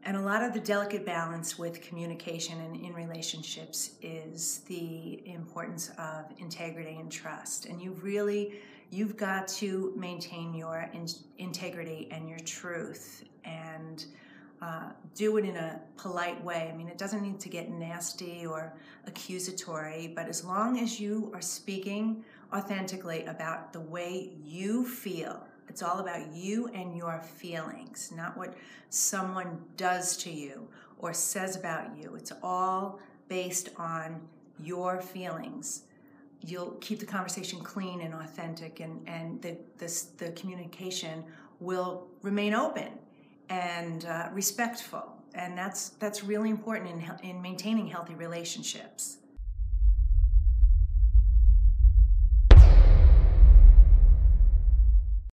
And a lot of the delicate balance with communication and in relationships is the importance of integrity and trust. And you've got to maintain your integrity and your truth, and do it in a polite way. I mean, it doesn't need to get nasty or accusatory, but as long as you are speaking authentically about the way you feel, it's all about you and your feelings, not what someone does to you or says about you. It's all based on your feelings. You'll keep the conversation clean and authentic, and the communication will remain open and respectful. And that's really important in maintaining healthy relationships.